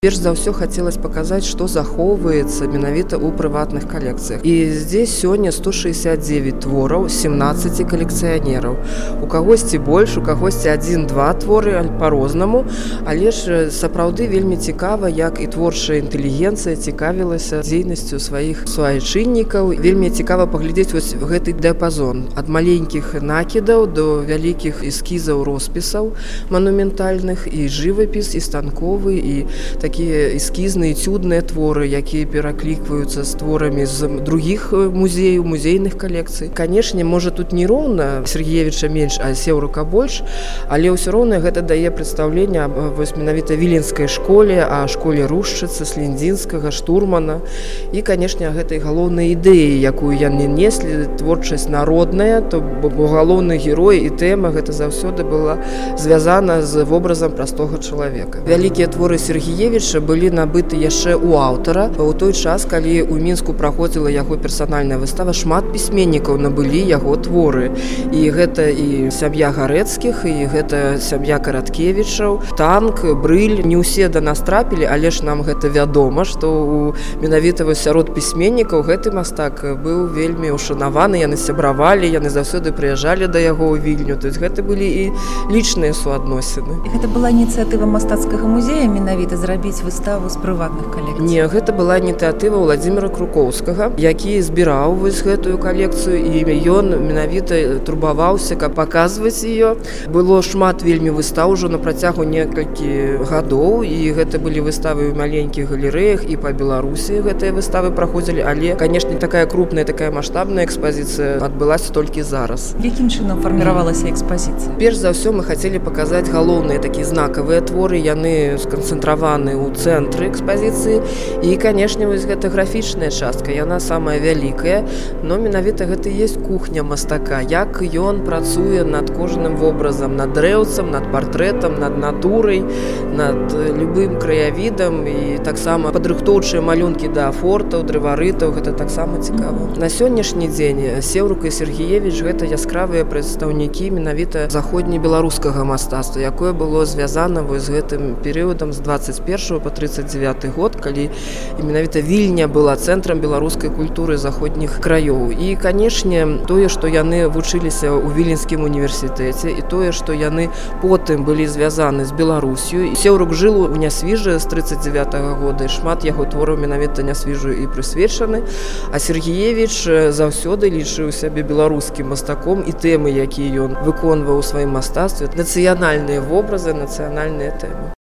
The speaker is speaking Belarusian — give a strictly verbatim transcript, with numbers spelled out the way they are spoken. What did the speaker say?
Перш за ўсё хацелось паказаць, што захоўваецца менавіта ў прыватных калекцыях. І здесь сёння сто шэсцьдзесят дзевяць твораў семнаццаці калекцыянераў. У кагосьці больш, у кагосьці адзін-два творы па-рознаму, але ж сапраўды вельмі цікава, як і творчая інтэлігенцыя цікавілася дзейнасцю сваіх суайчыннікаў. Вельмі цікава паглядзець вось гэты дыяпазон ад маленькіх накідаў до вялікіх эскізаў роспісаў манументальных, і жывапіс, і станковы, і такія эскізныя цюдныя творы, якія пераклікваюцца з творамі з другіх музеяў, музейных калекцый. Канешне, можа тут не роўна Сергеевіча менш, а Сеўрука больш, але ўсё роўна гэта дае прадстаўленне вось менавіта віленскай школе, а школе Рушчыцы, Слендзінскага, Штурмана. І, канешне, гэтай галоўнай ідэі, якую яны неслі, творчасць народная, то бо галоўны герой і тэма гэта заўсёды была звязана з вобразам простога чалавека. Вялікія творы Сергеевіча былі набыты яшчэ ў аўтара. У той час, калі ў Мінску праходзіла яго персанальная выстава, шмат пісьменнікаў набылі яго творы. І гэта і сям'я Гарэцкіх, і гэта сям'я Караткевічаў, Танк, Брыль. Не ўсе да нас трапілі, але ж нам гэта вядома, што у менавіта сярод пісьменнікаў гэты мастак быў вельмі ушанаваны, яны сябравалі, яны заўсёды прыязджалі да яго ў Вільню. То есть гэта былі і лічныя суадносіны. Гэта была ініцыятыва мастацкага музея менавіта зрабіць выставу з прыватных калекцый? Не, гэта была ініцыятыва Владзіміра Крукоўскага, які збіраў вось гэтую калекцыю, і ён менавіта турбаваўся, каб паказваць ее. Было шмат вельмі выстаў ужо на працягу некалькі гадоў, і гэта былі выставы ў маленькіх галерэях, і па Беларусі гэтыя выставы праходзілі, але, канешне, такая крупная, такая маштабная экспазіцыя адбылася толькі зараз. Якім чынам фарміравалася экспазіцыя? Перш за ўсё мы хацелі паказаць галоўныя такія знакавыя творы, яны сканцэнтраваны ў цэнтры экспазіцыі. І, канешне, вось гэта графічная частка, яна самая вялікая, но менавіта гэта і ёсць кухня мастака, як ён працуе над кожным вобразам, над дрэўцам, над партрэтам, над натурай, над любым краявідам, і таксама падрыхтоўчыя малюнкі да фортаў, дрыварытаў, гэта таксама цікава. На сённяшні дзень Сеўрук і Сергеевіч гэта яскравыя прадстаўнікі менавіта заходнебеларускага мастацтва, якое было звязана вось з гэтым перыядам з дваццаць першага па трыццаць дзевяты год, калі менавіта Вільня была цэнтрам беларускай культуры заходніх краёў. І, канешне, тое, што яны вучыліся ў Віленскім універсітэце, і тое, што яны потым былі звязаны з Беларусю. Сеўрук жыл у Нясвіжы з трыццаць дзевятага года, і шмат яго твораў менавіта Нясвіжу і прысвечаны. А Сергеевіч заўсёды лічыў сябе беларускім мастаком, і тэмы, якія ён выконваў у сваім мастацтве, нацыянальныя вобразы, нацыянальныя тэмы.